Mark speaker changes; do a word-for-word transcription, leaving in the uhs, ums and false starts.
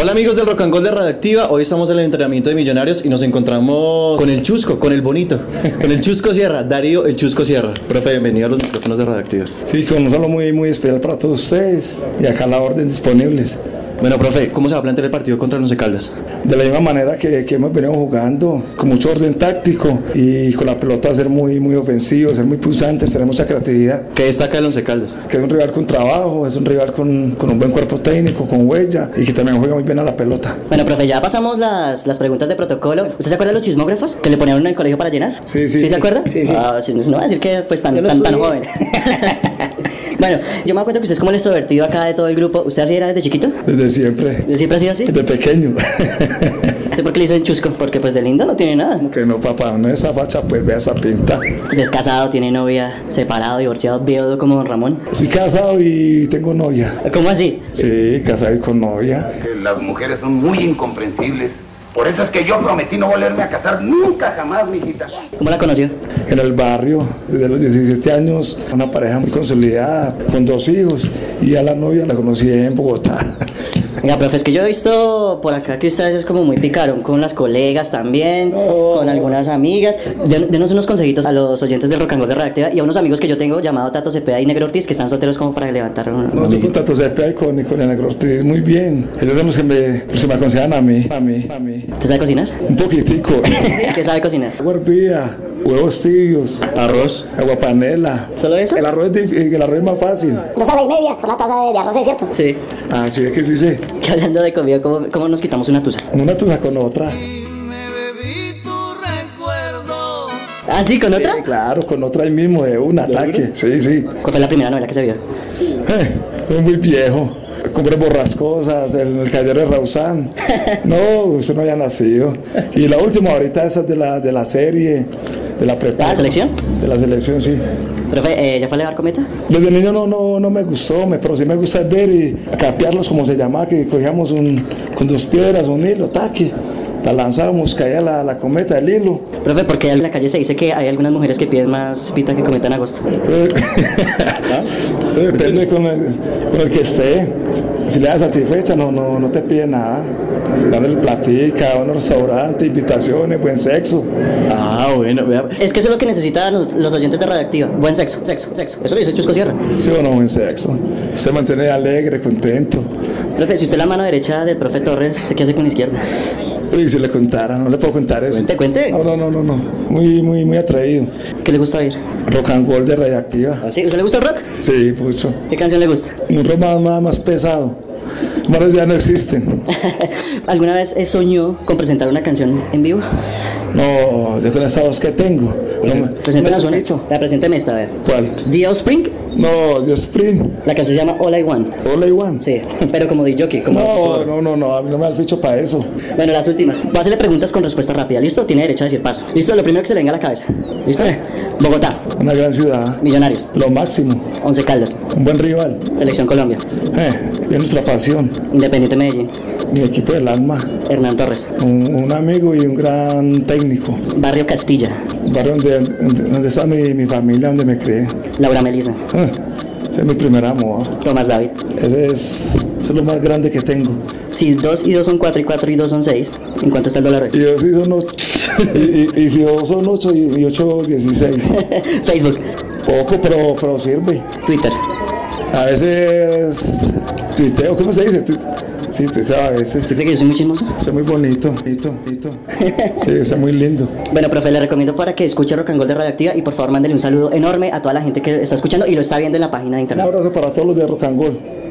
Speaker 1: Hola amigos del Rock and Gold de Radioactiva, hoy estamos en el entrenamiento de Millonarios y nos encontramos con el Chusco, con el bonito, con el Chusco Sierra, Darío el Chusco Sierra. Profe, bienvenido a los micrófonos de Radioactiva.
Speaker 2: Sí, con un saludo muy, muy especial para todos ustedes y acá a la orden disponibles.
Speaker 1: Bueno, profe, ¿cómo se va a plantear el partido contra el Once Caldas?
Speaker 2: De la misma manera que, que hemos venido jugando, con mucho orden táctico y con la pelota ser muy, muy ofensivos, ser muy pulsantes, tener mucha creatividad.
Speaker 1: ¿Qué destaca el Once Caldas?
Speaker 2: Que es un rival con trabajo, es un rival con, con un buen cuerpo técnico, con huella y que también juega muy bien a la pelota.
Speaker 3: Bueno, profe, ya pasamos las, las preguntas de protocolo. ¿Usted se acuerda de los chismógrafos que le ponían uno en el colegio para llenar?
Speaker 2: Sí, sí.
Speaker 3: ¿Sí, sí. se acuerda?
Speaker 2: Sí, sí.
Speaker 3: Ah, sí, no va a decir que pues tan, tan, tan joven. Bueno, yo me acuerdo que usted es como el extrovertido acá de todo el grupo. ¿Usted así era desde chiquito?
Speaker 2: Desde siempre.
Speaker 3: ¿Desde siempre ha sido así?
Speaker 2: Desde pequeño.
Speaker 3: ¿Sé por qué le dicen chusco? Porque pues de lindo no tiene nada.
Speaker 2: Que no, papá, no es esa facha, pues vea esa pinta.
Speaker 3: Usted es casado, tiene novia, separado, divorciado, viudo como don Ramón.
Speaker 2: Soy casado y tengo novia.
Speaker 3: ¿Cómo así?
Speaker 2: Sí, casado y con novia.
Speaker 4: Las mujeres son muy incomprensibles. Por eso es que yo prometí no volverme a casar nunca jamás, mijita.
Speaker 3: ¿Cómo la conoció?
Speaker 2: En el barrio, desde los diecisiete años, una pareja muy consolidada, con dos hijos, y a la novia la conocí en Bogotá.
Speaker 3: Venga, profe, es que yo he visto por acá que usted es como muy picarón con las colegas también, oh. con algunas amigas. Den, denos unos consejitos a los oyentes del Rock and Roll de Radioactiva y a unos amigos que yo tengo llamado Tato Cepeda y Negro Ortiz que están solteros como para levantar un...
Speaker 2: No, yo con Tato Cepeda y con, y con el Negro Ortiz, muy bien. Ellos son los que me, los que me aconsejan a mí, a mí, a mí.
Speaker 3: ¿Usted sabe cocinar?
Speaker 2: Un poquitico.
Speaker 3: ¿Qué sabe cocinar?
Speaker 2: Huervía, huevos tibios,
Speaker 1: arroz,
Speaker 2: agua panela.
Speaker 3: ¿Solo eso?
Speaker 2: El arroz es, el arroz es más fácil.
Speaker 5: Dos horas y media por la taza de, de arroz, ¿es cierto?
Speaker 3: Sí.
Speaker 2: Ah, sí, es que sí sé.
Speaker 3: Que hablando de comida, ¿cómo, cómo nos quitamos una tusa?
Speaker 2: Una tusa con otra.
Speaker 3: ¿Ah, sí? ¿Con otra?
Speaker 2: Sí, claro, con otra ahí mismo, de un ataque. Sí, sí.
Speaker 3: ¿Cuál fue la primera novela que se vio?
Speaker 2: Eh, soy muy viejo. Compré borrascosas, el, el Caballero de Rausán. No, usted no había nacido. Y la última ahorita esa de la, de la serie, de la prepa.
Speaker 3: ¿De la selección?
Speaker 2: De la selección, sí.
Speaker 3: Profe, eh, ¿ya fue a elevar cometa?
Speaker 2: Desde niño no, no, no me gustó, me, pero sí me gusta ver y capearlos, como se llama, que cogíamos un, con dos piedras, un hilo, taque. La lanzábamos, caía la, la cometa, el hilo.
Speaker 3: Profe, porque en la calle se dice que hay algunas mujeres que piden más pita que cometa en agosto.
Speaker 2: Depende con el, con el que esté. Si le das satisfecha, no, no, no te pide nada. Dándole platica, un restaurante, invitaciones, buen sexo.
Speaker 1: Ah, bueno, vea.
Speaker 3: Es que eso es lo que necesitan los, los oyentes de Radioactiva. Buen sexo, sexo, sexo. Eso lo dice Chusco Sierra.
Speaker 2: Sí o no, buen sexo. Se mantiene alegre, contento.
Speaker 3: Profe, si usted es la mano derecha del profe Torres, ¿usted qué hace con la izquierda?
Speaker 2: Uy, si le contara, no le puedo contar eso.
Speaker 3: Cuente, cuente.
Speaker 2: No, no, no, no, no. Muy, muy, muy atraído.
Speaker 3: ¿Qué le gusta oír?
Speaker 2: Rock and Roll de Radioactiva.
Speaker 3: ¿Ah, sí? ¿Usted le gusta el rock?
Speaker 2: Sí, mucho.
Speaker 3: ¿Qué canción le gusta?
Speaker 2: Un rock más, más, más pesado. Manos ya no existen.
Speaker 3: ¿Alguna vez soñó con presentar una canción en vivo?
Speaker 2: No, yo con esa voz que tengo. No me...
Speaker 3: Preséntanos una. La presénteme esta, a ver.
Speaker 2: ¿Cuál?
Speaker 3: The Offspring.
Speaker 2: No, The Spring.
Speaker 3: La canción se llama All I Want.
Speaker 2: All I Want.
Speaker 3: Sí, pero como de jockey. Como
Speaker 2: no, no, no, no, a mí no me da el ficho para eso.
Speaker 3: Bueno, las últimas. Voy a hacerle preguntas con respuesta rápida. ¿Listo? Tiene derecho a decir paso. ¿Listo? Lo primero que se le venga a la cabeza. ¿Listo? Bogotá.
Speaker 2: Una gran ciudad.
Speaker 3: Millonarios.
Speaker 2: Lo máximo.
Speaker 3: Once Caldas.
Speaker 2: Un buen rival.
Speaker 3: Selección Colombia.
Speaker 2: Eh, es nuestra pasión.
Speaker 3: Independiente Medellín.
Speaker 2: Mi equipo del alma.
Speaker 3: Hernán Torres.
Speaker 2: Un, un amigo y un gran técnico.
Speaker 3: Barrio Castilla.
Speaker 2: Barrio donde, donde, donde está mi, mi familia, donde me crié.
Speaker 3: Laura Melisa.
Speaker 2: Eh, ese es mi primer amor.
Speaker 3: Tomás David.
Speaker 2: Ese es, ese es lo más grande que tengo.
Speaker 3: Si dos y dos son cuatro y cuatro y dos son seis, ¿en cuánto está el dólar hoy?
Speaker 2: Y dos y son ocho. y, y, y si dos son ocho y, y ocho, dieciséis.
Speaker 3: Facebook.
Speaker 2: Poco, pero, pero sirve.
Speaker 3: Twitter.
Speaker 2: A veces tuiteo, ¿cómo se dice? Sí, tuiteo a veces.
Speaker 3: ¿Sí cree que yo soy muy chismoso?
Speaker 2: Está muy bonito, bonito, bonito. Sí, está muy lindo.
Speaker 3: Bueno, profe, le recomiendo para que escuche Rock and Roll de Radioactiva y por favor mándele un saludo enorme a toda la gente que está escuchando y lo está viendo en la página de internet.
Speaker 2: Un abrazo para todos los de Rock and Roll.